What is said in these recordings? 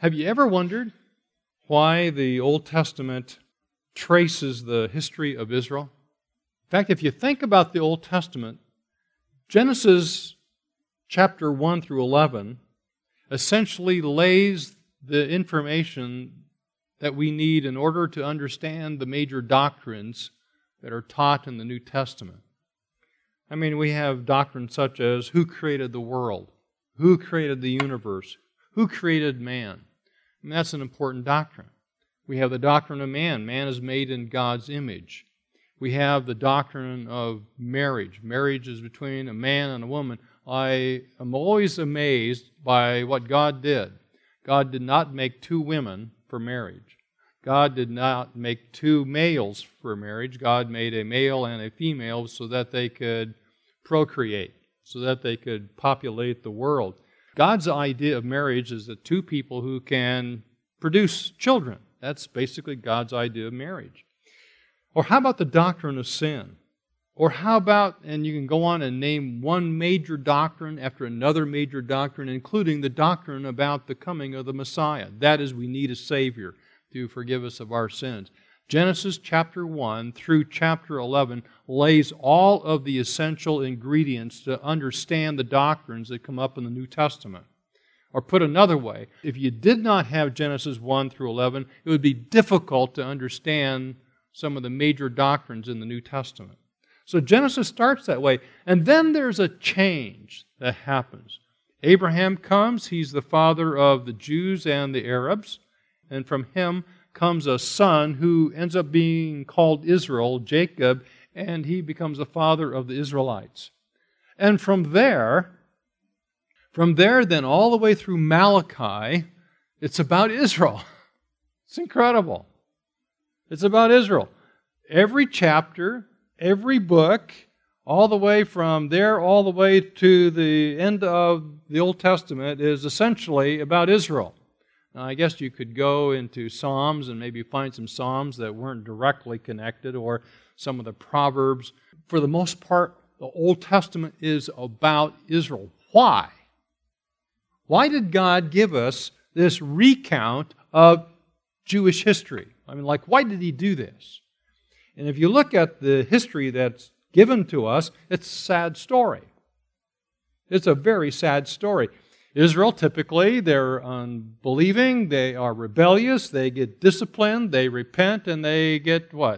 Have you ever wondered why the Old Testament traces the history of Israel? In fact, if you think about the Old Testament, Genesis chapter 1 through 11 essentially lays the information that we need in order to understand the major doctrines that are taught in the New Testament. I mean, we have doctrines such as who created the world, who created the universe, who created man. I mean, that's an important doctrine. We have the doctrine of man. Man is made in God's image. We have the doctrine of marriage. Marriage is between a man and a woman. I am always amazed by what God did. God did not make two women for marriage. God did not make two males for marriage. God made a male and a female so that they could procreate, so that they could populate the world. God's idea of marriage is that two people who can produce children. That's basically God's idea of marriage. Or how about the doctrine of sin? Or how about, and you can go on and name one major doctrine after another major doctrine, including the doctrine about the coming of the Messiah. That is, we need a Savior to forgive us of our sins. Genesis chapter 1 through chapter 11 lays all of the essential ingredients to understand the doctrines that come up in the New Testament. Or put another way, if you did not have Genesis 1 through 11, it would be difficult to understand some of the major doctrines in the New Testament. So Genesis starts that way. And then there's a change that happens. Abraham comes. He's the father of the Jews and the Arabs. And from him comes a son who ends up being called Israel, Jacob, and he becomes the father of the Israelites. And from there then all the way through Malachi, it's about Israel. It's incredible. It's about Israel. Every chapter, every book, all the way from there all the way to the end of the Old Testament is essentially about Israel. Now, I guess you could go into Psalms and maybe find some Psalms that weren't directly connected, or some of the Proverbs. For the most part, the Old Testament is about Israel. Why? Why did God give us this recount of Jewish history? I mean, why did He do this? And if you look at the history that's given to us, it's a sad story. It's a very sad story. Israel, typically, they're unbelieving, they are rebellious, they get disciplined, they repent, and they get what?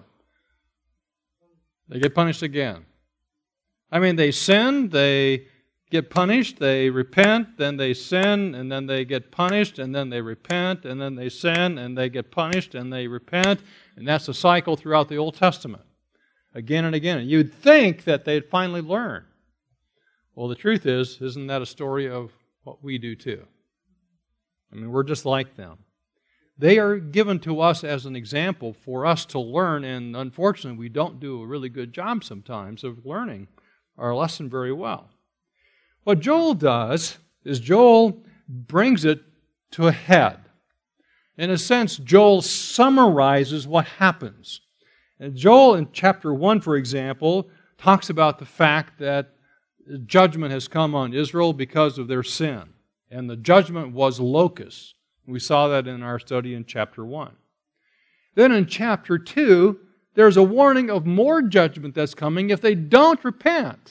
They get punished again. I mean, they sin, they get punished, they repent, then they sin, and then they get punished, and then they repent, and then they sin, and they get punished, and they repent, and that's a cycle throughout the Old Testament, again and again. And you'd think that they'd finally learn. Well, the truth is, isn't that a story of what we do too? I mean, we're just like them. They are given to us as an example for us to learn, and unfortunately, we don't do a really good job sometimes of learning our lesson very well. What Joel does is Joel brings it to a head. In a sense, Joel summarizes what happens. And Joel in chapter 1, for example, talks about the fact that judgment has come on Israel because of their sin. And the judgment was locusts. We saw that in our study in chapter 1. Then in chapter 2, there's a warning of more judgment that's coming if they don't repent.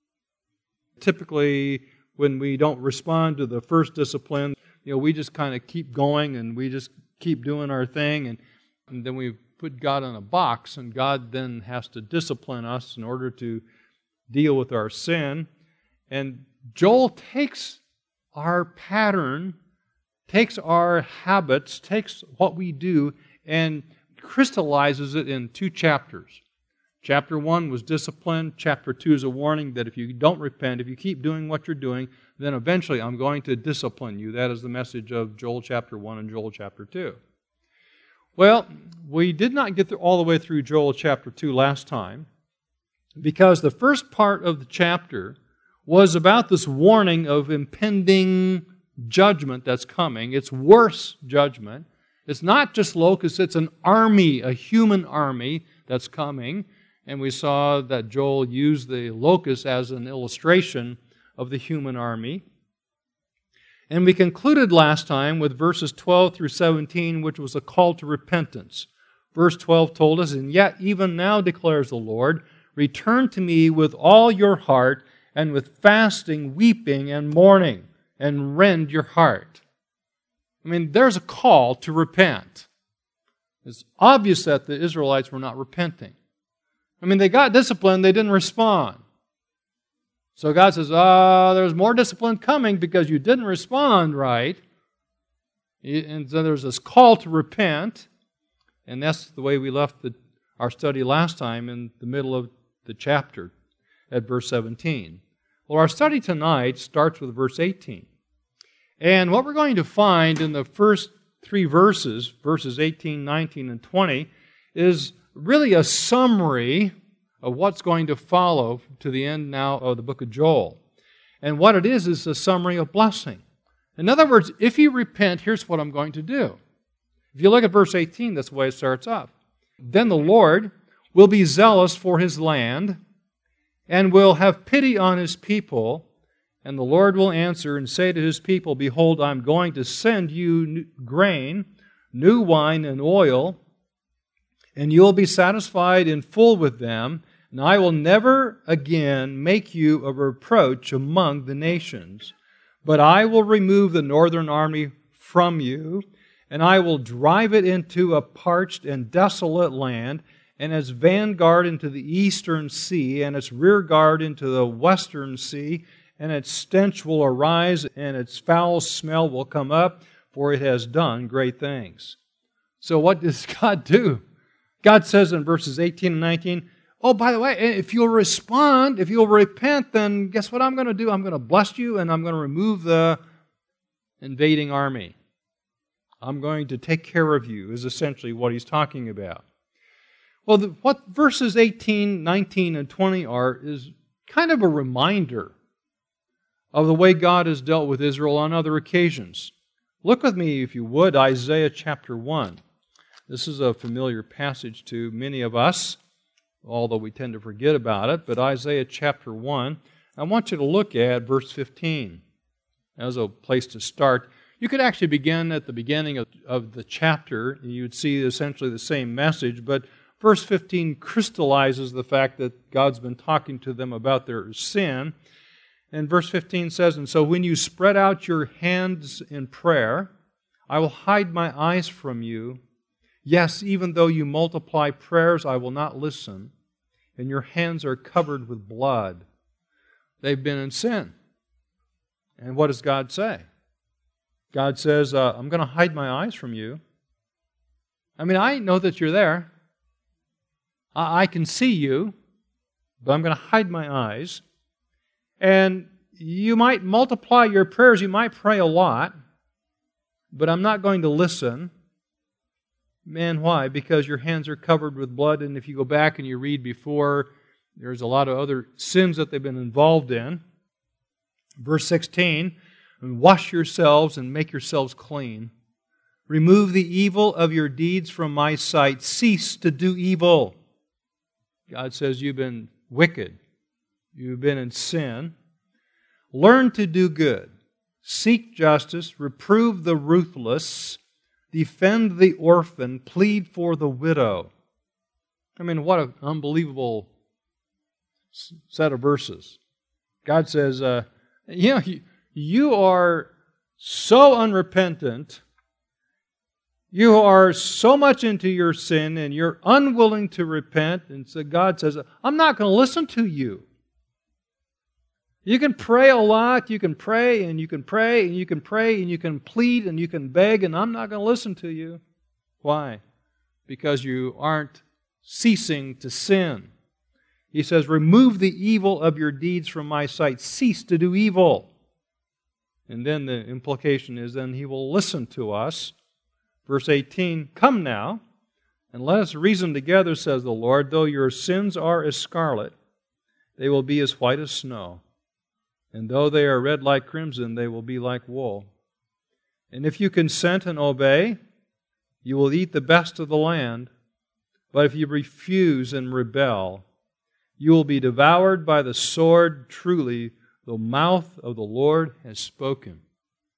Typically, when we don't respond to the first discipline, we just kind of keep going and we just keep doing our thing, and then we put God in a box, and God then has to discipline us in order to deal with our sin. And Joel takes our pattern, takes our habits, takes what we do, and crystallizes it in 2 chapters. Chapter 1 was discipline. Chapter 2 is a warning that if you don't repent, if you keep doing what you're doing, then eventually I'm going to discipline you. That is the message of Joel chapter 1 and Joel chapter 2. Well, we did not get all the way through Joel chapter 2 last time, because the first part of the chapter was about this warning of impending judgment that's coming. It's worse judgment. It's not just locusts, it's an army, a human army that's coming. And we saw that Joel used the locusts as an illustration of the human army. And we concluded last time with verses 12 through 17, which was a call to repentance. Verse 12 told us, "And yet even now, declares the Lord, return to me with all your heart, and with fasting, weeping, and mourning, and rend your heart." I mean, there's a call to repent. It's obvious that the Israelites were not repenting. I mean, they got disciplined, they didn't respond. So God says, there's more discipline coming because you didn't respond right. And so there's this call to repent. And that's the way we left our study last time, in the middle of the chapter at verse 17. Well, our study tonight starts with verse 18. And what we're going to find in the first three verses, verses 18, 19, and 20, is really a summary of what's going to follow to the end now of the book of Joel. And what it is a summary of blessing. In other words, if you repent, here's what I'm going to do. If you look at verse 18, that's the way it starts off. "Then the Lord will be zealous for His land, and will have pity on His people, and the Lord will answer and say to His people, Behold, I'm going to send you grain, new wine, and oil, and you will be satisfied in full with them, and I will never again make you a reproach among the nations. But I will remove the northern army from you, and I will drive it into a parched and desolate land, and its vanguard into the eastern sea, and its rear guard into the western sea, and its stench will arise, and its foul smell will come up, for it has done great things." So what does God do? God says in verses 18 and 19, oh, by the way, if you'll respond, if you'll repent, then guess what I'm going to do? I'm going to bless you, and I'm going to remove the invading army. I'm going to take care of you, is essentially what He's talking about. Well, what verses 18, 19, and 20 are is kind of a reminder of the way God has dealt with Israel on other occasions. Look with me, if you would, Isaiah chapter 1. This is a familiar passage to many of us, although we tend to forget about it. But Isaiah chapter 1, I want you to look at verse 15 as a place to start. You could actually begin at the beginning of the chapter, and you would see essentially the same message, but verse 15 crystallizes the fact that God's been talking to them about their sin. And verse 15 says, "And so when you spread out your hands in prayer, I will hide my eyes from you. Yes, even though you multiply prayers, I will not listen. And your hands are covered with blood." They've been in sin. And what does God say? God says, I'm going to hide my eyes from you. I mean, I know that you're there. I can see you, but I'm going to hide my eyes. And you might multiply your prayers, you might pray a lot, but I'm not going to listen. Man, why? Because your hands are covered with blood, and if you go back and you read before, there's a lot of other sins that they've been involved in. Verse 16, "And wash yourselves and make yourselves clean. Remove the evil of your deeds from my sight. Cease to do evil." God says you've been wicked. You've been in sin. "Learn to do good. Seek justice. Reprove the ruthless. Defend the orphan. Plead for the widow." I mean, what an unbelievable set of verses. God says, you are so unrepentant. You are so much into your sin and you're unwilling to repent. And so God says, I'm not going to listen to you. You can pray a lot, you can pray and you can pray and you can pray and you can plead and you can beg, and I'm not going to listen to you. Why? Because you aren't ceasing to sin. He says, remove the evil of your deeds from my sight. Cease to do evil. And then the implication is then He will listen to us. Verse 18, come now, and let us reason together, says the Lord. Though your sins are as scarlet, they will be as white as snow. And though they are red like crimson, they will be like wool. And if you consent and obey, you will eat the best of the land. But if you refuse and rebel, you will be devoured by the sword. Truly, the mouth of the Lord has spoken.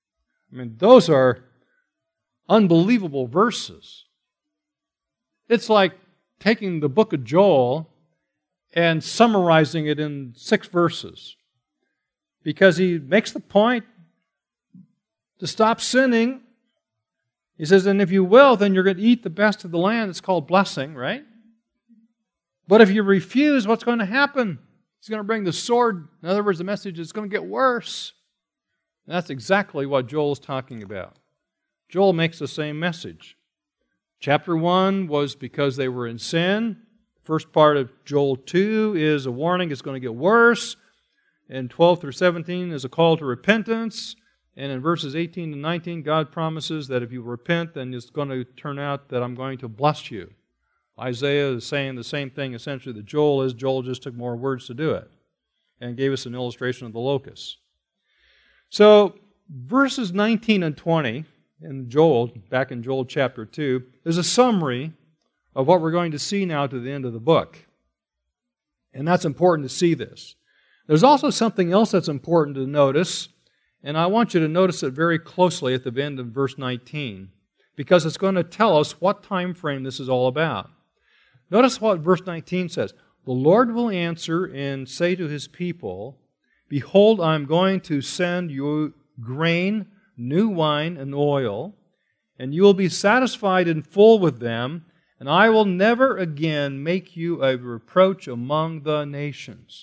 I mean, those are unbelievable verses. It's like taking the book of Joel and summarizing it in 6 verses. Because he makes the point to stop sinning. He says, and if you will, then you're going to eat the best of the land. It's called blessing, right? But if you refuse, what's going to happen? He's going to bring the sword. In other words, the message is going to get worse. And that's exactly what Joel is talking about. Joel makes the same message. Chapter 1 was because they were in sin. The first part of Joel 2 is a warning it's going to get worse. And 12 through 17 is a call to repentance. And in verses 18 to 19, God promises that if you repent, then it's going to turn out that I'm going to bless you. Isaiah is saying the same thing essentially that Joel is. Joel just took more words to do it and gave us an illustration of the locusts. So, verses 19 and 20 in Joel, back in Joel chapter 2, is a summary of what we're going to see now to the end of the book. And that's important to see this. There's also something else that's important to notice, and I want you to notice it very closely at the end of verse 19, because it's going to tell us what time frame this is all about. Notice what verse 19 says. The Lord will answer and say to His people, behold, I am going to send you grain, new wine, and oil, and you will be satisfied and full with them, and I will never again make you a reproach among the nations.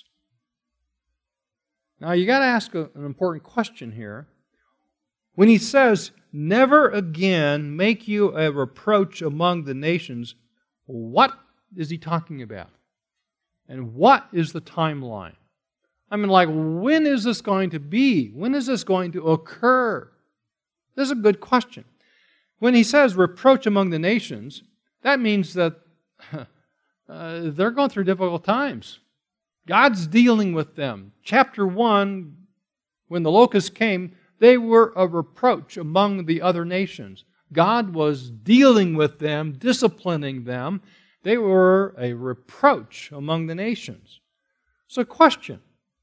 Now, you got to ask an important question here. When he says, never again make you a reproach among the nations, what is he talking about? And what is the timeline? I mean, like, when is this going to be? When is this going to occur? This is a good question. When he says reproach among the nations, that means that they're going through difficult times. God's dealing with them. Chapter 1, when the locusts came, they were a reproach among the other nations. God was dealing with them, disciplining them. They were a reproach among the nations. So, question.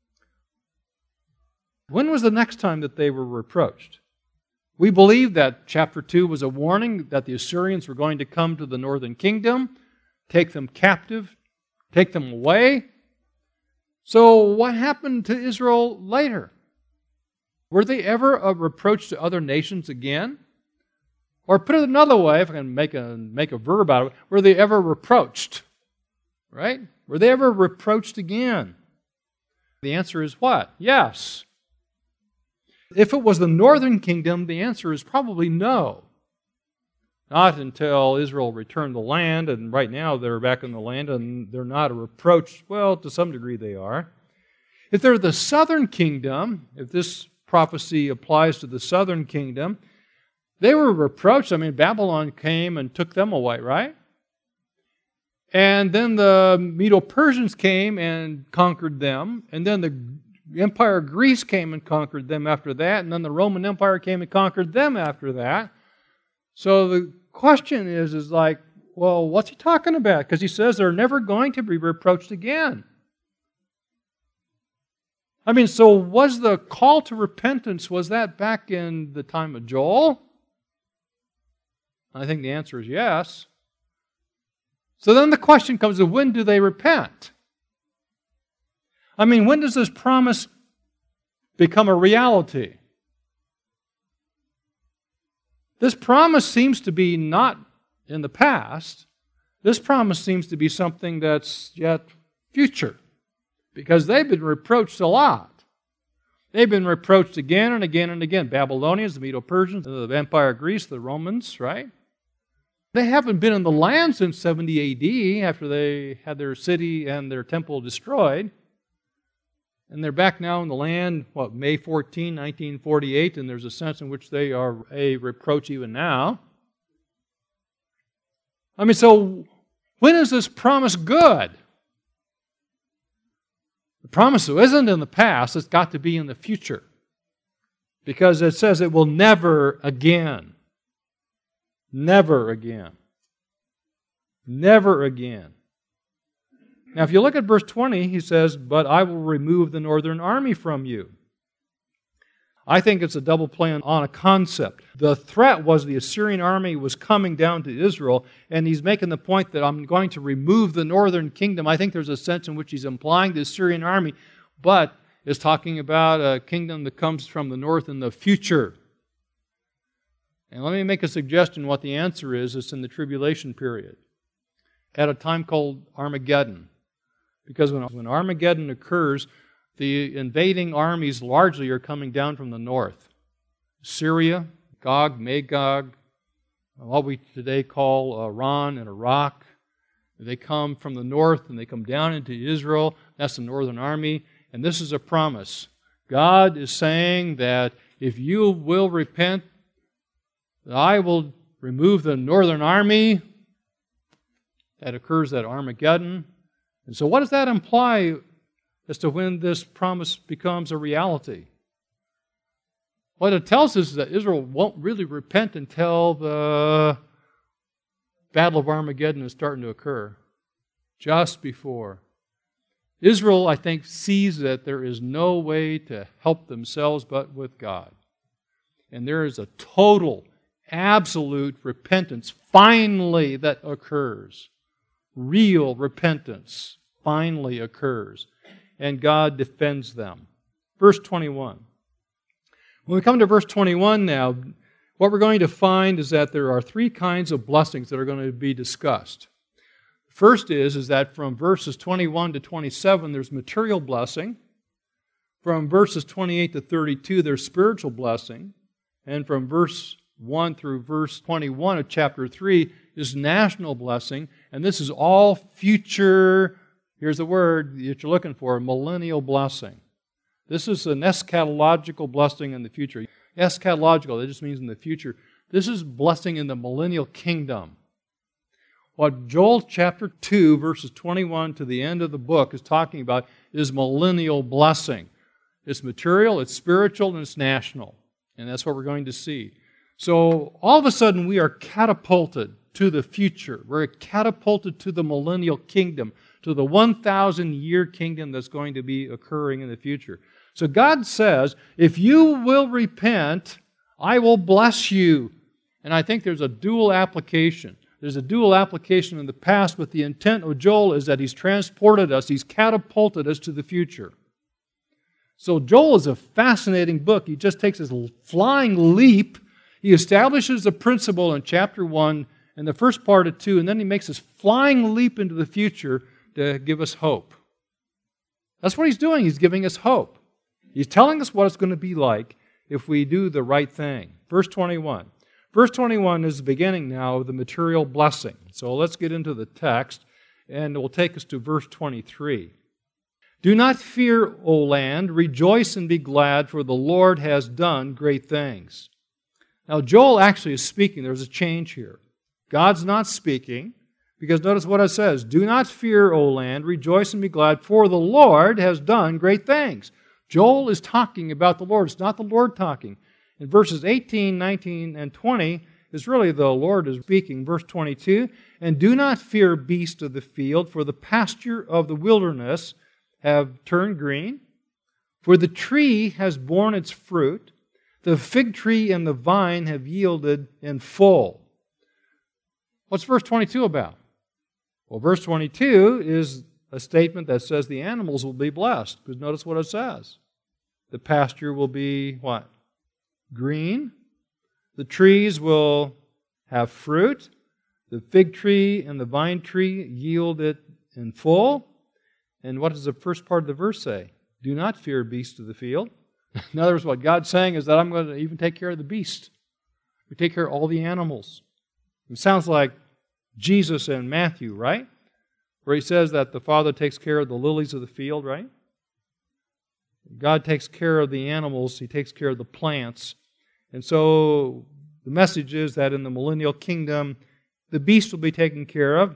When was the next time that they were reproached? We believe that chapter 2 was a warning that the Assyrians were going to come to the northern kingdom, take them captive, take them away. So what happened to Israel later? Were they ever a reproach to other nations again? Or put it another way, if I can make a verb out of it, were they ever reproached? Right? Were they ever reproached again? The answer is what? Yes. If it was the northern kingdom, the answer is probably no. Not until Israel returned the land, and right now they're back in the land and they're not a reproach. Well, to some degree they are. If they're the southern kingdom, if this prophecy applies to the southern kingdom, they were reproached. I mean, Babylon came and took them away, right? And then the Medo-Persians came and conquered them, and then the Empire of Greece came and conquered them after that, and then the Roman Empire came and conquered them after that. So the question is like, well, what's he talking about? Because he says they're never going to be reproached again. I mean, so was the call to repentance, was that back in the time of Joel? I think the answer is yes. So then the question comes to when do they repent? I mean, when does this promise become a reality? This promise seems to be not in the past. This promise seems to be something that's yet future, because they've been reproached a lot. They've been reproached again and again and again. Babylonians, the Medo-Persians, the Empire of Greece, the Romans, right? They haven't been in the land since 70 AD, after they had their city and their temple destroyed. And they're back now in the land, May 14, 1948, and there's a sense in which they are a reproach even now. I mean, so when is this promise good? The promise isn't in the past, it's got to be in the future. Because it says it will never again. Never again. Never again. Now, if you look at verse 20, he says, but I will remove the northern army from you. I think it's a double play on a concept. The threat was the Assyrian army was coming down to Israel, and he's making the point that I'm going to remove the northern kingdom. I think there's a sense in which he's implying the Assyrian army, but is talking about a kingdom that comes from the north in the future. And let me make a suggestion what the answer is. It's in the tribulation period, at a time called Armageddon. Because when Armageddon occurs, the invading armies largely are coming down from the north. Syria, Gog, Magog, what we today call Iran and Iraq. They come from the north and they come down into Israel. That's the northern army. And this is a promise. God is saying that if you will repent, I will remove the northern army. That occurs at Armageddon. And so what does that imply as to when this promise becomes a reality? What it tells us is that Israel won't really repent until the Battle of Armageddon is starting to occur, just before. Israel, I think, sees that there is no way to help themselves but with God. And there is a total, absolute repentance finally that occurs. Real repentance finally occurs. And God defends them. Verse 21. When we come to verse 21 now, what we're going to find is that there are three kinds of blessings that are going to be discussed. First is that from verses 21 to 27, there's material blessing. From verses 28 to 32, there's spiritual blessing. And from verse 1 through verse 21 of chapter 3 is national blessing. And this is all future, here's the word that you're looking for, millennial blessing. This is an eschatological blessing in the future. Eschatological, that just means in the future. This is blessing in the millennial kingdom. What Joel chapter 2, verses 21 to the end of the book is talking about is millennial blessing. It's material, it's spiritual, and it's national. And that's what we're going to see. So all of a sudden we are catapulted to the future. We're catapulted to the millennial kingdom, to the 1,000-year kingdom that's going to be occurring in the future. So God says, if you will repent, I will bless you. And I think there's a dual application. There's a dual application in the past, but the intent of Joel is that he's transported us, he's catapulted us to the future. So Joel is a fascinating book. He just takes this flying leap. He establishes a principle in chapter 1 and the first part of 2, and then he makes this flying leap into the future to give us hope. That's what he's doing. He's giving us hope. He's telling us what it's going to be like if we do the right thing. Verse 21. Verse 21 is the beginning now of the material blessing. So let's get into the text, and it will take us to verse 23. Do not fear, O land, rejoice and be glad, for the Lord has done great things. Now Joel actually is speaking. There's a change here. God's not speaking, because notice what it says. Do not fear, O land, rejoice and be glad, for the Lord has done great things. Joel is talking about the Lord. It's not the Lord talking. In verses 18, 19, and 20 is really the Lord is speaking. Verse 22, and do not fear, beast of the field, for the pasture of the wilderness have turned green, for the tree has borne its fruit, the fig tree and the vine have yielded in full. What's verse 22 about? Well, verse 22 is a statement that says the animals will be blessed. Because notice what it says. The pasture will be what? Green. The trees will have fruit. The fig tree and the vine tree yield it in full. And what does the first part of the verse say? Do not fear, beasts of the field. In other words, what God's saying is that I'm going to even take care of the beast. We take care of all the animals. It sounds like Jesus in Matthew, right? Where he says that the Father takes care of the lilies of the field, right? God takes care of the animals. He takes care of the plants. And so the message is that in the millennial kingdom, the beast will be taken care of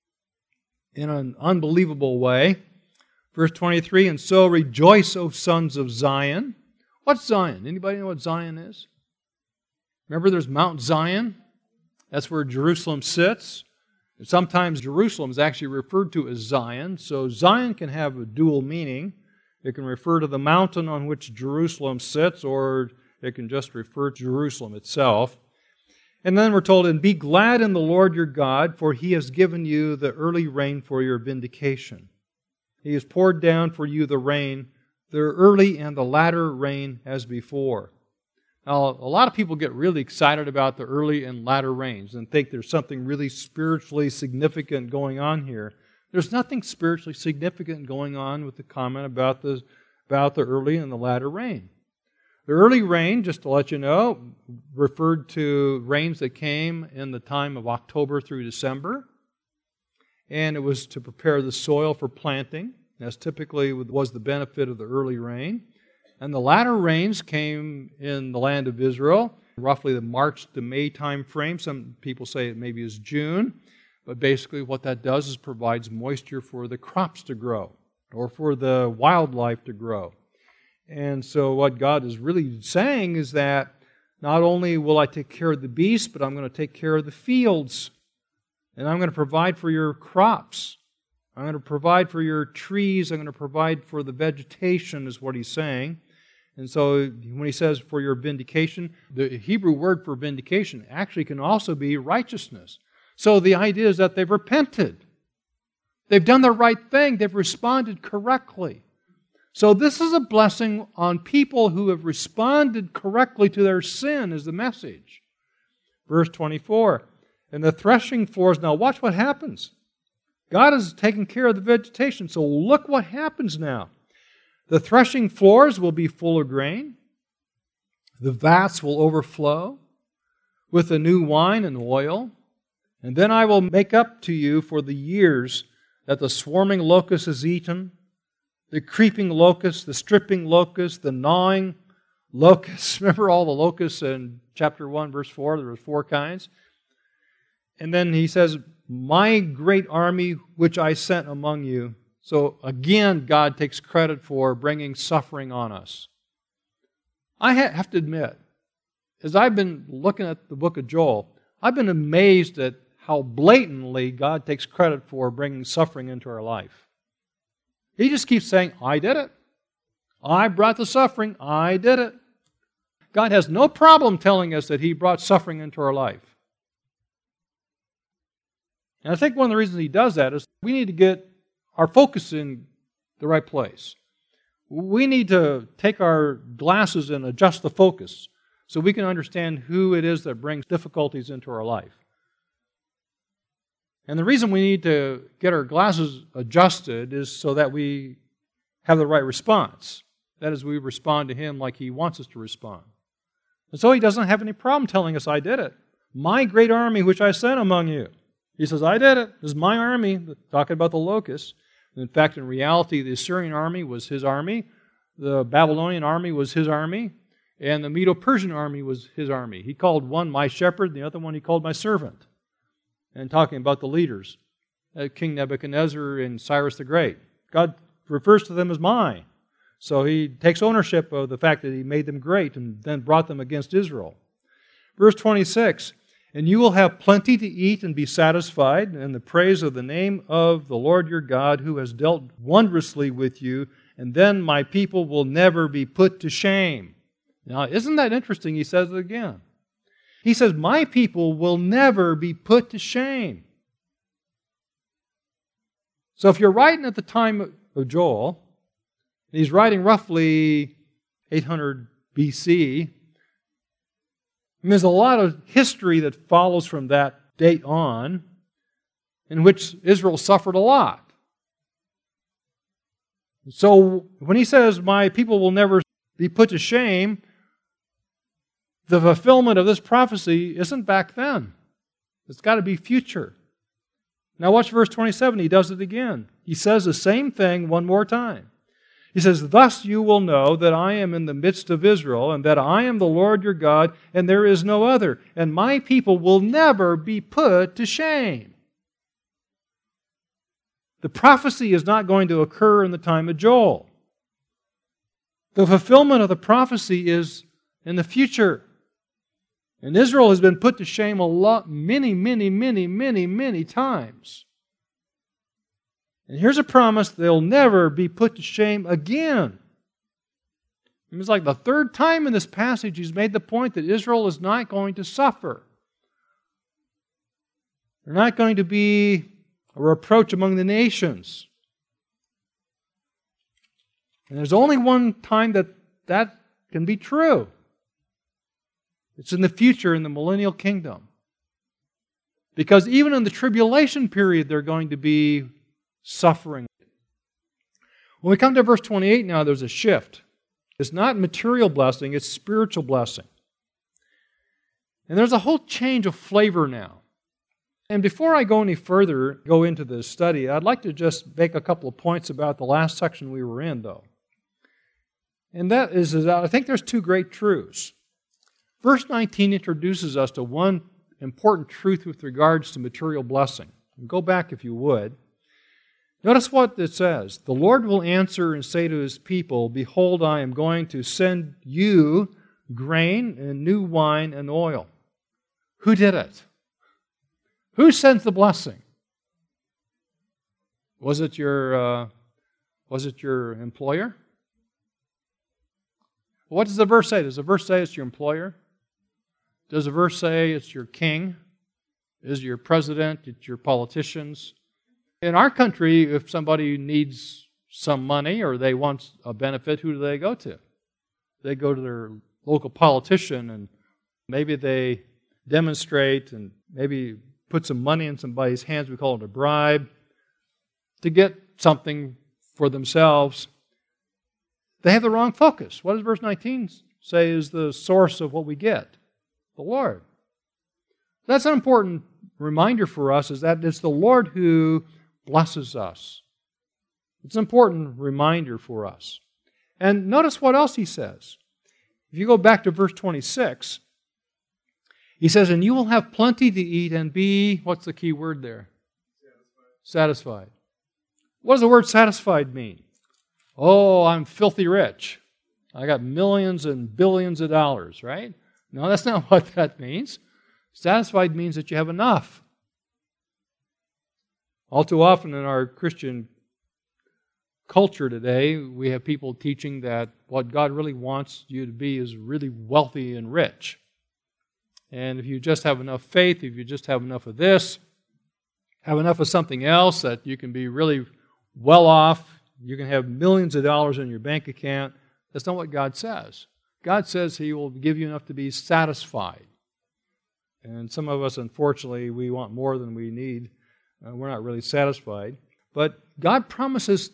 in an unbelievable way. Verse 23, and so rejoice, O sons of Zion. What's Zion? Anybody know what Zion is? Remember there's Mount Zion? That's where Jerusalem sits. And sometimes Jerusalem is actually referred to as Zion. So Zion can have a dual meaning. It can refer to the mountain on which Jerusalem sits, or it can just refer to Jerusalem itself. And then we're told, and be glad in the Lord your God, for He has given you the early rain for your vindication. He has poured down for you the rain, the early and the latter rain as before. Now, a lot of people get really excited about the early and latter rains and think there's something really spiritually significant going on here. There's nothing spiritually significant going on with the comment about the early and the latter rain. The early rain, just to let you know, referred to rains that came in the time of October through December. And it was to prepare the soil for planting. That's typically was the benefit of the early rain. And the latter rains came in the land of Israel, roughly the March to May time frame. Some people say it maybe is June. But basically what that does is provides moisture for the crops to grow or for the wildlife to grow. And so what God is really saying is that not only will I take care of the beasts, but I'm going to take care of the fields. And I'm going to provide for your crops. I'm going to provide for your trees. I'm going to provide for the vegetation is what He's saying. And so when He says for your vindication, the Hebrew word for vindication actually can also be righteousness. So the idea is that they've repented. They've done the right thing. They've responded correctly. So this is a blessing on people who have responded correctly to their sin is the message. Verse 24, and the threshing floors, now watch what happens. God is taking care of the vegetation, so look what happens now. The threshing floors will be full of grain. The vats will overflow with the new wine and oil. And then I will make up to you for the years that the swarming locust has eaten, the creeping locust, the stripping locust, the gnawing locust. Remember all the locusts in chapter 1, verse 4? There were 4 kinds. And then he says, my great army which I sent among you. So again, God takes credit for bringing suffering on us. I have to admit, as I've been looking at the book of Joel, I've been amazed at how blatantly God takes credit for bringing suffering into our life. He just keeps saying, I did it. I brought the suffering. I did it. God has no problem telling us that He brought suffering into our life. And I think one of the reasons He does that is we need to get our focus in the right place. We need to take our glasses and adjust the focus so we can understand who it is that brings difficulties into our life. And the reason we need to get our glasses adjusted is so that we have the right response. That is, we respond to Him like He wants us to respond. And so He doesn't have any problem telling us, I did it. My great army which I sent among you. He says, I did it. This is my army. Talking about the locusts. In fact, in reality, the Assyrian army was His army. The Babylonian army was His army. And the Medo-Persian army was His army. He called one my shepherd, and the other one He called my servant. And talking about the leaders, King Nebuchadnezzar and Cyrus the Great. God refers to them as mine. So He takes ownership of the fact that He made them great and then brought them against Israel. Verse 26, and you will have plenty to eat and be satisfied, and the praise of the name of the Lord your God, who has dealt wondrously with you, and then my people will never be put to shame. Now, isn't that interesting? He says it again. He says, my people will never be put to shame. So if you're writing at the time of Joel, he's writing roughly 800 BC, and there's a lot of history that follows from that date on, in which Israel suffered a lot. So when he says, my people will never be put to shame, the fulfillment of this prophecy isn't back then. It's got to be future. Now watch verse 27. He does it again. He says the same thing one more time. He says, thus you will know that I am in the midst of Israel, and that I am the Lord your God, and there is no other, and my people will never be put to shame. The prophecy is not going to occur in the time of Joel. The fulfillment of the prophecy is in the future. And Israel has been put to shame many times. And here's a promise: they'll never be put to shame again. It's like the third time in this passage he's made the point that Israel is not going to suffer. They're not going to be a reproach among the nations. And there's only one time that can be true. It's in the future, in the millennial kingdom. Because even in the tribulation period, they're going to be suffering. When we come to verse 28 now, there's a shift. It's not material blessing, it's spiritual blessing. And there's a whole change of flavor now. And before I go any further, go into the study, I'd like to just make a couple of points about the last section we were in, though. And that is that I think there's two great truths. Verse 19 introduces us to one important truth with regards to material blessing. Go back if you would. Notice what it says. The Lord will answer and say to His people, "Behold, I am going to send you grain and new wine and oil." Who did it? Who sends the blessing? Was it your employer? What does the verse say? Does the verse say it's your employer? Does the verse say it's your king? Is it your president? It's your politicians? In our country, if somebody needs some money or they want a benefit, who do they go to? They go to their local politician, and maybe they demonstrate and maybe put some money in somebody's hands, we call it a bribe, to get something for themselves. They have the wrong focus. What does verse 19 say is the source of what we get? The Lord. That's an important reminder for us, is that it's the Lord who blesses us. It's an important reminder for us. And notice what else He says. If you go back to verse 26, He says, "And you will have plenty to eat and be," what's the key word there? Satisfied. What does the word satisfied mean? Oh, I'm filthy rich. I got millions and billions of dollars, right? No, that's not what that means. Satisfied means that you have enough. All too often in our Christian culture today, we have people teaching that what God really wants you to be is really wealthy and rich. And if you just have enough faith, if you just have enough of this, have enough of something else, that you can be really well off, you can have millions of dollars in your bank account. That's not what God says. God says He will give you enough to be satisfied. And some of us, unfortunately, we want more than we need. We're not really satisfied. But God promises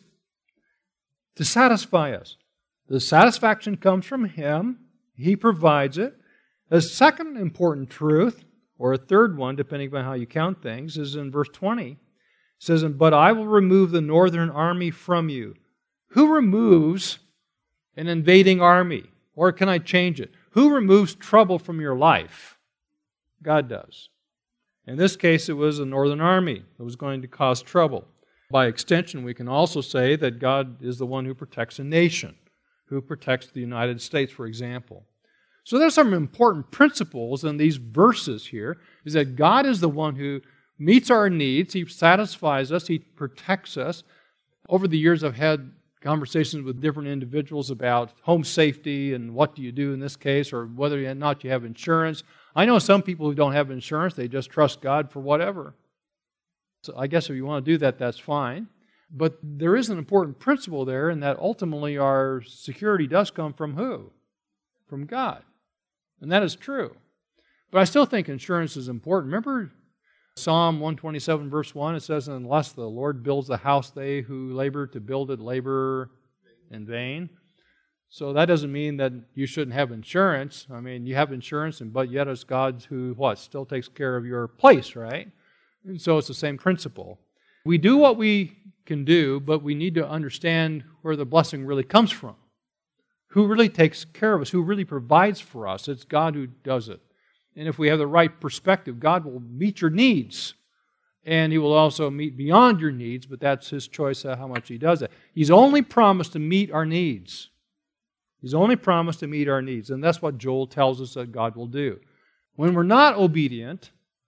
to satisfy us. The satisfaction comes from Him. He provides it. The second important truth, or a third one, depending upon how you count things, is in verse 20. It says, "But I will remove the northern army from you." Who removes an invading army? Or can I change it? Who removes trouble from your life? God does. In this case, it was the northern army that was going to cause trouble. By extension, we can also say that God is the one who protects a nation, who protects the United States, for example. So there's some important principles in these verses here, is that God is the one who meets our needs, He satisfies us, He protects us. Over the years, I've had conversations with different individuals about home safety and what do you do in this case, or whether or not you have insurance. I know some people who don't have insurance, they just trust God for whatever. So I guess if you want to do that, that's fine. But there is an important principle there, in that ultimately our security does come from who? From God. And that is true. But I still think insurance is important. Remember Psalm 127, verse 1, it says, "Unless the Lord builds the house, they who labor to build it labor in vain." So that doesn't mean that you shouldn't have insurance. I mean, you have insurance, but yet it's God who, still takes care of your place, right? And so it's the same principle. We do what we can do, but we need to understand where the blessing really comes from. Who really takes care of us, who really provides for us. It's God who does it. And if we have the right perspective, God will meet your needs. And He will also meet beyond your needs, but that's His choice of how much He does it. He's only promised to meet our needs. He's only promised to meet our needs. And that's what Joel tells us that God will do. When we're not obedient,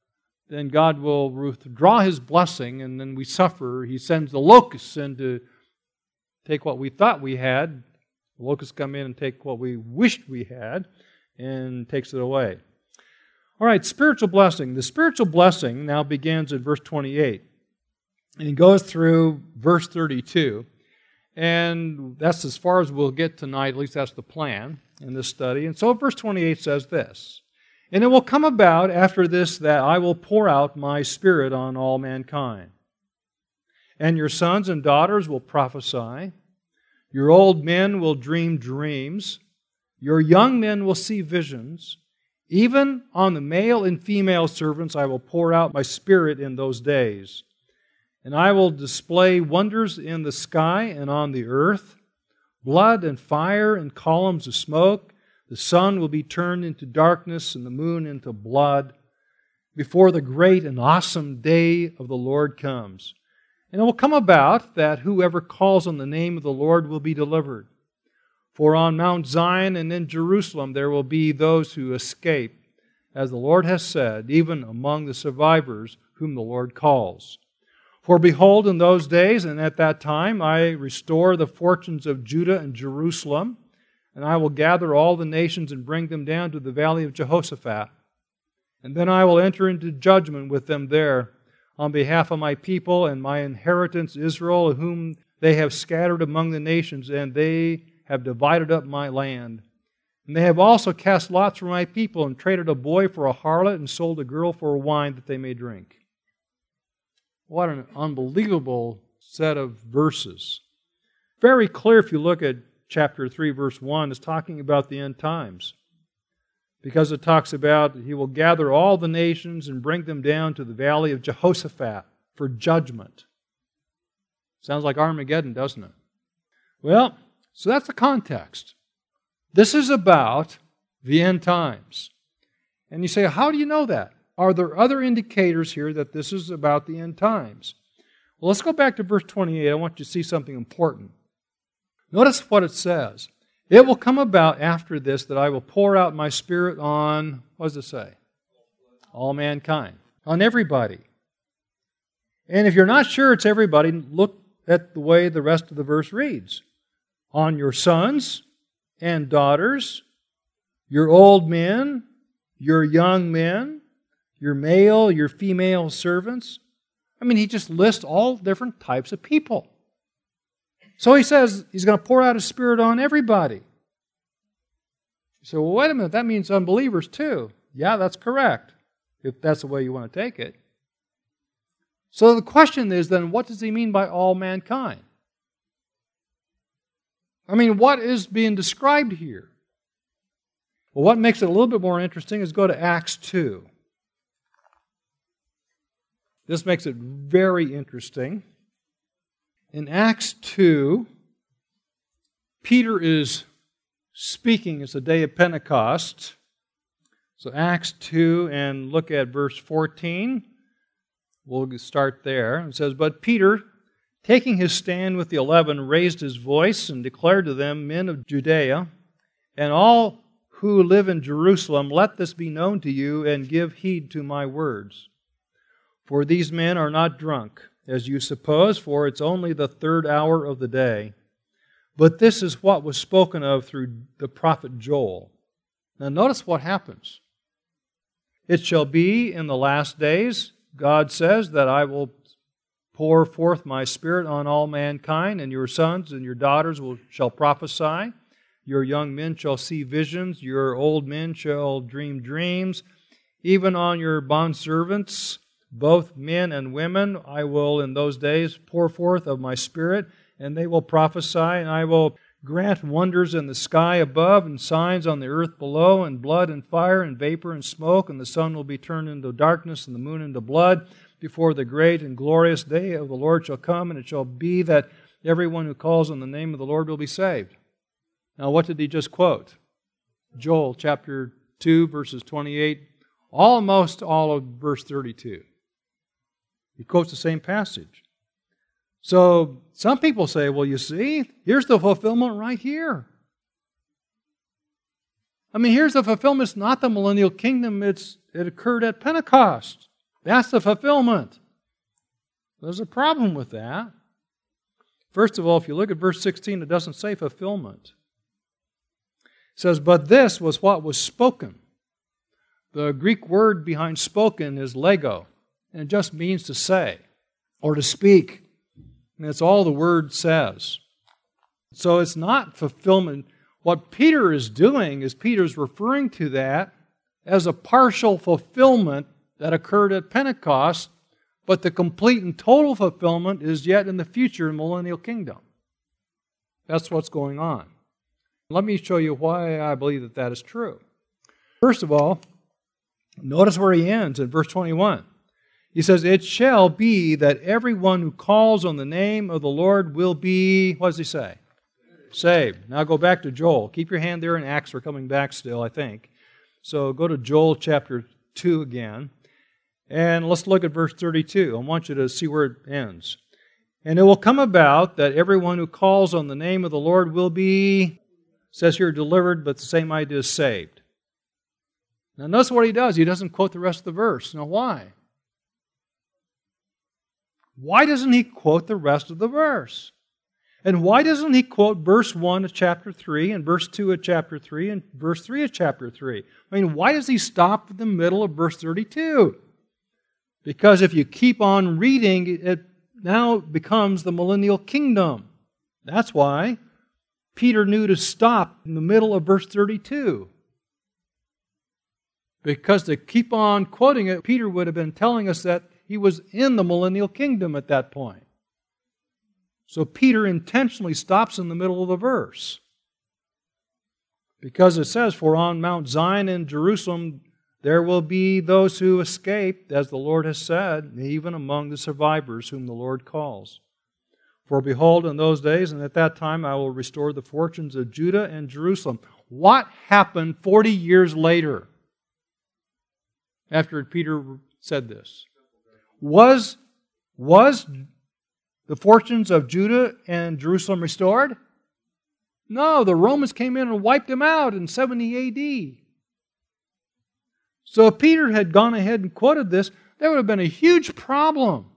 then God will withdraw His blessing, and then we suffer. He sends the locusts in to take what we thought we had. The locusts come in and take what we wished we had and takes it away. All right, spiritual blessing. The spiritual blessing now begins at verse 28 and goes through verse 32. And that's as far as we'll get tonight. At least that's the plan in this study. And so verse 28 says this, "And it will come about after this that I will pour out my Spirit on all mankind. And your sons and daughters will prophesy. Your old men will dream dreams. Your young men will see visions. Even on the male and female servants I will pour out my Spirit in those days. And I will display wonders in the sky and on the earth, blood and fire and columns of smoke. The sun will be turned into darkness and the moon into blood before the great and awesome day of the Lord comes. And it will come about that whoever calls on the name of the Lord will be delivered. For on Mount Zion and in Jerusalem there will be those who escape, as the Lord has said, even among the survivors whom the Lord calls. For behold, in those days and at that time I restore the fortunes of Judah and Jerusalem, and I will gather all the nations and bring them down to the valley of Jehoshaphat. And then I will enter into judgment with them there on behalf of my people and my inheritance Israel, whom they have scattered among the nations, and they have divided up my land. And they have also cast lots for my people, and traded a boy for a harlot, and sold a girl for wine that they may drink." What an unbelievable set of verses. Very clear if you look at chapter 3, verse 1. It's talking about the end times. Because it talks about He will gather all the nations and bring them down to the valley of Jehoshaphat for judgment. Sounds like Armageddon, doesn't it? Well, so that's the context. This is about the end times. And you say, how do you know that? Are there other indicators here that this is about the end times? Well, let's go back to verse 28. I want you to see something important. Notice what it says. It will come about after this that I will pour out my Spirit on, what does it say? All mankind. On everybody. And if you're not sure it's everybody, look at the way the rest of the verse reads. On your sons and daughters, your old men, your young men, your male, your female servants. I mean, he just lists all different types of people. So he says He's going to pour out His Spirit on everybody. So, well, wait a minute, that means unbelievers too. Yeah, that's correct, if that's the way you want to take it. So the question is then, what does he mean by all mankind? I mean, what is being described here? Well, what makes it a little bit more interesting is go to Acts 2. This makes it very interesting. In Acts 2, Peter is speaking. It's the day of Pentecost. So Acts 2, and look at verse 14. We'll start there. It says, "But Peter, taking his stand with the 11, raised his voice and declared to them, 'Men of Judea, and all who live in Jerusalem, let this be known to you, and give heed to my words. For these men are not drunk, as you suppose, for it's only the third hour of the day. But this is what was spoken of through the prophet Joel.'" Now notice what happens. "It shall be in the last days, God says, that I will pour forth my Spirit on all mankind, and your sons and your daughters shall prophesy. Your young men shall see visions, your old men shall dream dreams. Even on your bondservants, both men and women, I will in those days pour forth of my Spirit, and they will prophesy, and I will grant wonders in the sky above and signs on the earth below, and blood and fire and vapor and smoke, and the sun will be turned into darkness and the moon into blood before the great and glorious day of the Lord shall come, and it shall be that everyone who calls on the name of the Lord will be saved." Now, what did he just quote? Joel chapter 2, verses 28, almost all of verse 32. He quotes the same passage. So some people say, well, you see, here's the fulfillment right here. I mean, here's the fulfillment. It's not the millennial kingdom. It occurred at Pentecost. That's the fulfillment. There's a problem with that. First of all, if you look at verse 16, it doesn't say fulfillment. It says, but this was what was spoken. The Greek word behind spoken is lego, and it just means to say or to speak. And that's all the word says. So it's not fulfillment. What Peter is doing is Peter's referring to that as a partial fulfillment that occurred at Pentecost, but the complete and total fulfillment is yet in the future in the millennial kingdom. That's what's going on. Let me show you why I believe that that is true. First of all, notice where he ends in verse 21. He says, it shall be that everyone who calls on the name of the Lord will be, what does he say? Saved. Now go back to Joel. Keep your hand there in Acts. We're coming back still, I think. So go to Joel chapter 2 again. And let's look at verse 32. I want you to see where it ends. And it will come about that everyone who calls on the name of the Lord will be, it says here, delivered, but the same idea is saved. Now notice what he does. He doesn't quote the rest of the verse. Now why? Why doesn't he quote the rest of the verse? And why doesn't he quote verse 1 of chapter 3 and verse 2 of chapter 3 and verse 3 of chapter 3? I mean, why does he stop at the middle of verse 32? Because if you keep on reading, it now becomes the millennial kingdom. That's why Peter knew to stop in the middle of verse 32. Because to keep on quoting it, Peter would have been telling us that he was in the millennial kingdom at that point. So Peter intentionally stops in the middle of the verse. Because it says, for on Mount Zion and Jerusalem there will be those who escaped, as the Lord has said, even among the survivors whom the Lord calls. For behold, in those days and at that time I will restore the fortunes of Judah and Jerusalem. What happened 40 years later after Peter said this? Was the fortunes of Judah and Jerusalem restored? No, the Romans came in and wiped them out in 70 A.D. So if Peter had gone ahead and quoted this, there would have been a huge problem.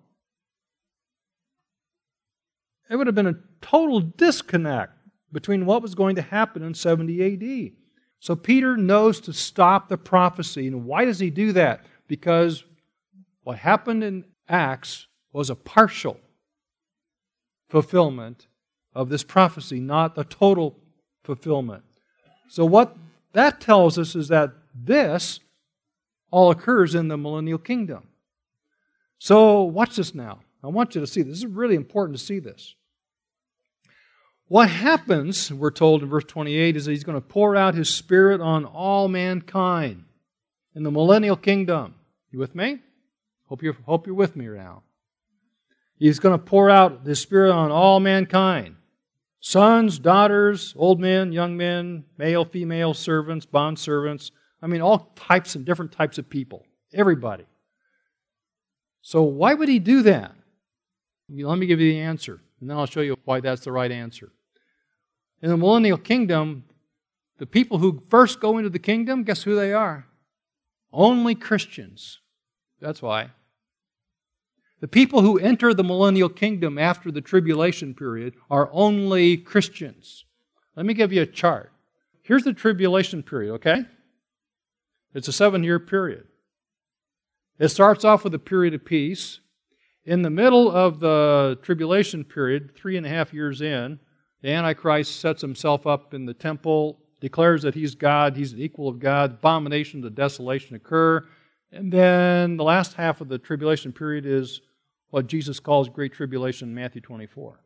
It would have been a total disconnect between what was going to happen in 70 A.D. So Peter knows to stop the prophecy. And why does he do that? Because what happened in Acts was a partial fulfillment of this prophecy, not the total fulfillment. So what that tells us is that this all occurs in the millennial kingdom. So watch this now. I want you to see this. This is really important to see this. What happens, we're told in verse 28, is that He's going to pour out His Spirit on all mankind in the millennial kingdom. You with me? Hope you're with me now. He's going to pour out His Spirit on all mankind. Sons, daughters, old men, young men, male, female, servants, bondservants. I mean, all types and different types of people. Everybody. So why would He do that? Let me give you the answer, and then I'll show you why that's the right answer. In the millennial kingdom, the people who first go into the kingdom, guess who they are? Only Christians. That's why. The people who enter the millennial kingdom after the tribulation period are only Christians. Let me give you a chart. Here's the tribulation period, okay? It's a 7-year period. It starts off with a period of peace. In the middle of the tribulation period, 3.5 years in, the Antichrist sets himself up in the temple, declares that he's God, he's an equal of God, abominations of desolation occur, and then the last half of the tribulation period is what Jesus calls Great Tribulation in Matthew 24.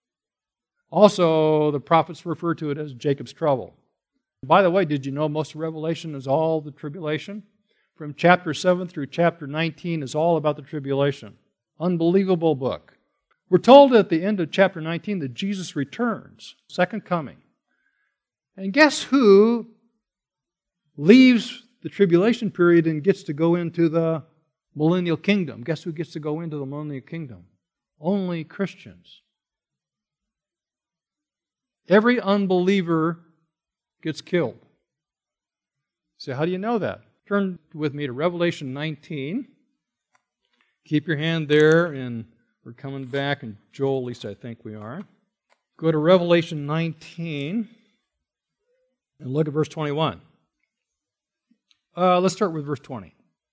Also, the prophets refer to it as Jacob's trouble. By the way, did you know most of Revelation is all the tribulation? From chapter 7 through chapter 19 is all about the tribulation. Unbelievable book. We're told at the end of chapter 19 that Jesus returns, second coming. And guess who leaves the tribulation period and gets to go into the millennial kingdom? Guess who gets to go into the millennial kingdom? Only Christians. Every unbeliever gets killed. So how do you know that? Turn with me to Revelation 19. keep your hand there, and we're coming back in Joel, at least I think we are. Go to Revelation 19 and look at verse 21. Let's start with verse 20. It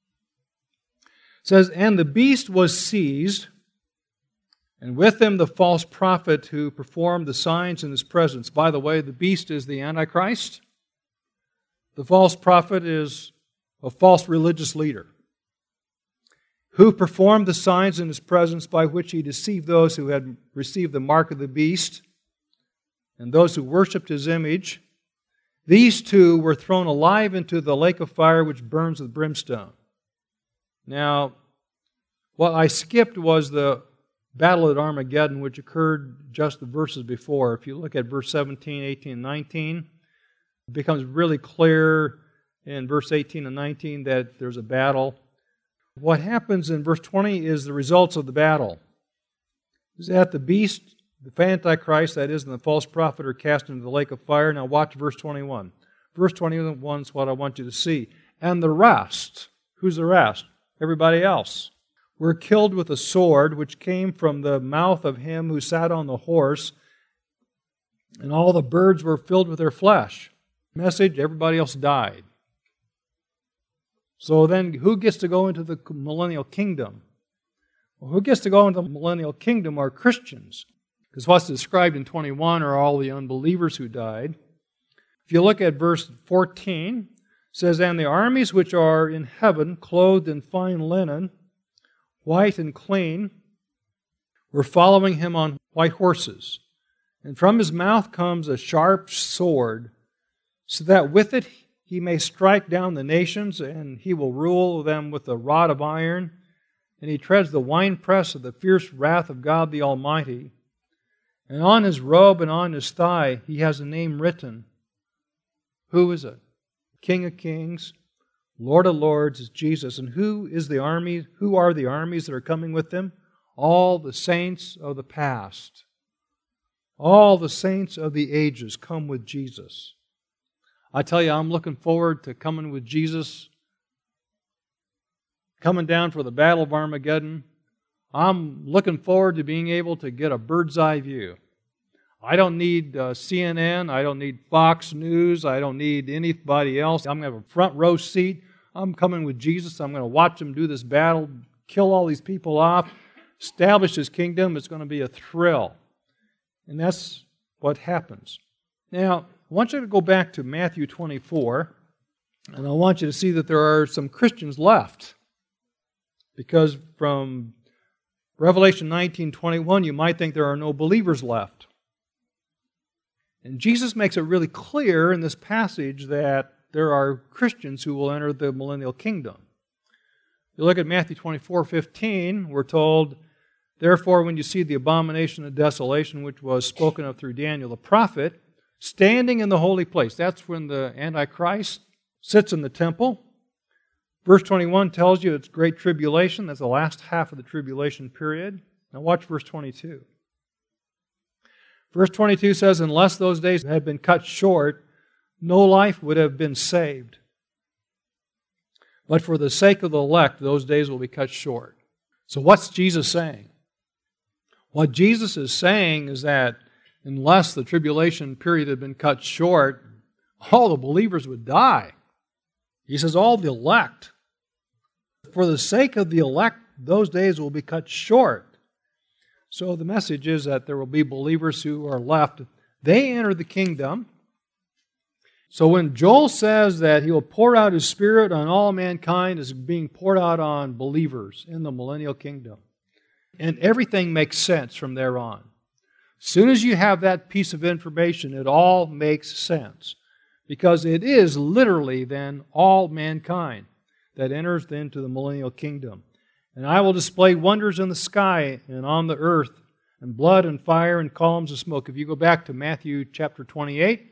says, "And the beast was seized, and with him the false prophet who performed the signs in his presence." By the way, the beast is the Antichrist. The false prophet is a false religious leader who performed the signs in his presence by which he deceived those who had received the mark of the beast and those who worshipped his image. These two were thrown alive into the lake of fire which burns with brimstone. Now, what I skipped was the battle at Armageddon, which occurred just the verses before. If you look at verse 17, 18, and 19, it becomes really clear in verse 18 and 19 that there's a battle. What happens in verse 20 is the results of the battle. Is that the beast, the Antichrist, that is, and the false prophet are cast into the lake of fire. Now watch verse 21. Verse 21 is what I want you to see. "And the rest," who's the rest? Everybody else, "were killed with a sword which came from the mouth of him who sat on the horse, and all the birds were filled with their flesh." Message, everybody else died. So then, who gets to go into the millennial kingdom? Well, who gets to go into the millennial kingdom are Christians. Because what's described in 21 are all the unbelievers who died. If you look at verse 14, it says, "And the armies which are in heaven, clothed in fine linen, white and clean, were following him on white horses. And from his mouth comes a sharp sword, so that with it he may strike down the nations, and he will rule them with a rod of iron, and he treads the winepress of the fierce wrath of God the Almighty. And on his robe and on his thigh he has a name written." Who is it? King of Kings, Lord of Lords is Jesus. And who is the army? Who are the armies that are coming with him? All the saints of the past. All the saints of the ages come with Jesus. I tell you, I'm looking forward to coming with Jesus, coming down for the Battle of Armageddon. I'm looking forward to being able to get a bird's eye view. I don't need CNN. I don't need Fox News. I don't need anybody else. I'm going to have a front row seat. I'm coming with Jesus. I'm going to watch him do this battle, kill all these people off, establish his kingdom. It's going to be a thrill. And that's what happens. Now, I want you to go back to Matthew 24, and I want you to see that there are some Christians left. Because from Revelation 19:21, you might think there are no believers left. And Jesus makes it really clear in this passage that there are Christians who will enter the millennial kingdom. You look at Matthew 24:15, we're told, "Therefore, when you see the abomination of desolation, which was spoken of through Daniel the prophet, standing in the holy place." That's when the Antichrist sits in the temple. Verse 21 tells you it's great tribulation. That's the last half of the tribulation period. Now watch verse 22. Verse 22 says, "Unless those days had been cut short, no life would have been saved. But for the sake of the elect, those days will be cut short." So what's Jesus saying? What Jesus is saying is that unless the tribulation period had been cut short, all the believers would die. He says all the elect. For the sake of the elect, those days will be cut short. So the message is that there will be believers who are left. They enter the kingdom. So when Joel says that he will pour out his Spirit on all mankind, it's being poured out on believers in the millennial kingdom. And everything makes sense from there on. As soon as you have that piece of information, it all makes sense. Because it is literally then all mankind that enters into the millennial kingdom. "And I will display wonders in the sky and on the earth, and blood and fire and columns of smoke." If you go back to Matthew chapter 28,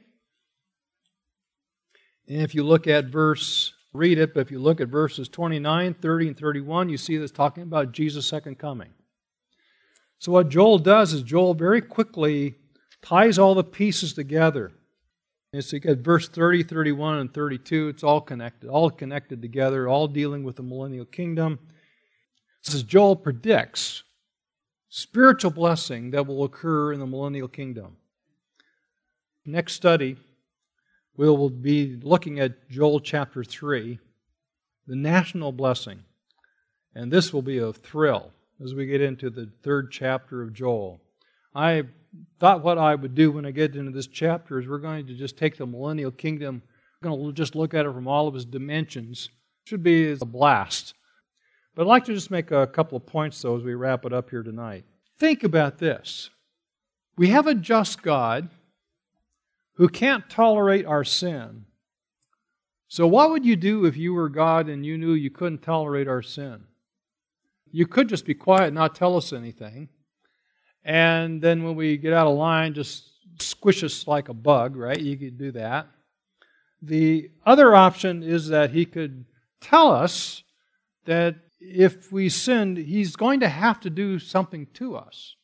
and if you look at read it, but if you look at verses 29, 30, and 31, you see this talking about Jesus' second coming. So what Joel does is Joel very quickly ties all the pieces together. And so you get verse 30, 31, and 32. It's all connected together, all dealing with the millennial kingdom. This is Joel predicts spiritual blessing that will occur in the millennial kingdom. Next study, we will be looking at Joel chapter 3, the national blessing. And this will be a thrill as we get into the third chapter of Joel. I thought what I would do when I get into this chapter is we're going to just take the millennial kingdom, we're going to just look at it from all of its dimensions. It should be a blast. But I'd like to just make a couple of points, though, as we wrap it up here tonight. Think about this. We have a just God who can't tolerate our sin. So what would you do if you were God and you knew you couldn't tolerate our sin? You could just be quiet and not tell us anything. And then when we get out of line, just squish us like a bug, right? You could do that. The other option is that He could tell us that if we sinned, He's going to have to do something to us.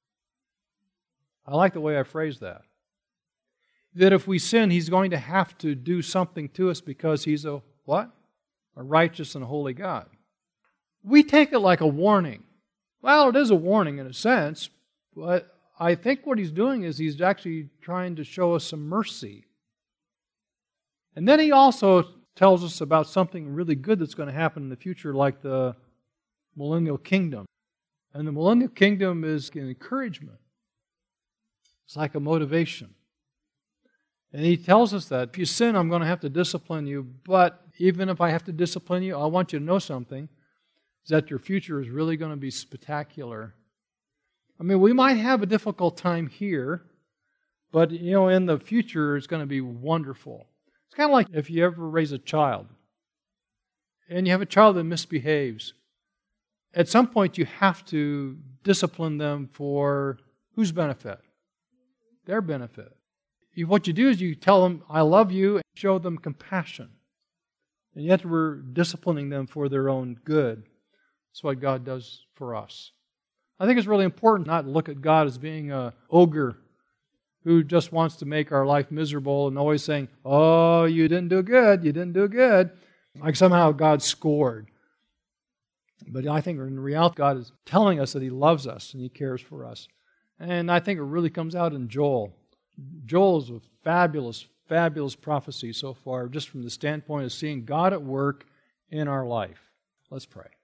I like the way I phrased that. That if we sin, He's going to have to do something to us because He's a what? A righteous and holy God. We take it like a warning. Well, it is a warning in a sense, but I think what He's doing is He's actually trying to show us some mercy. And then He also tells us about something really good that's going to happen in the future, like the millennial kingdom. And the millennial kingdom is an encouragement. It's like a motivation. And He tells us that if you sin, I'm going to have to discipline you, but even if I have to discipline you, I want you to know something, is that your future is really going to be spectacular. I mean, we might have a difficult time here, but in the future it's going to be wonderful. It's kind of like if you ever raise a child, and you have a child that misbehaves. At some point you have to discipline them for whose benefit? Their benefit. What you do is you tell them, I love you, and show them compassion. And yet we're disciplining them for their own good. That's what God does for us. I think it's really important not to look at God as being an ogre who just wants to make our life miserable and always saying, oh, you didn't do good, you didn't do good. Like somehow God scored. But I think in reality, God is telling us that He loves us and He cares for us. And I think it really comes out in Joel. Joel is a fabulous, fabulous prophecy so far, just from the standpoint of seeing God at work in our life. Let's pray.